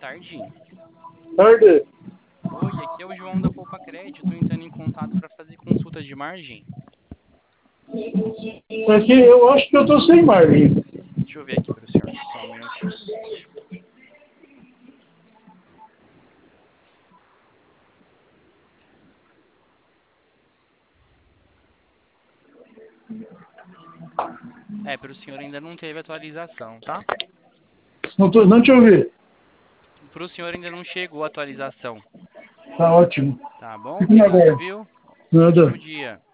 tarde. Tarde. Oi, aqui é o João da Poupa Crédito, entrando em contato para fazer consulta de margem. Aqui eu acho que eu tô sem margem. Deixa eu ver aqui para o senhor, só um minutinho. Para o senhor ainda não teve atualização, tá? Não te ouvi. Para o senhor ainda não chegou a atualização, Tá ótimo. tá bom? Fico na Obrigado, guarda. viu? Nada. Ótimo dia.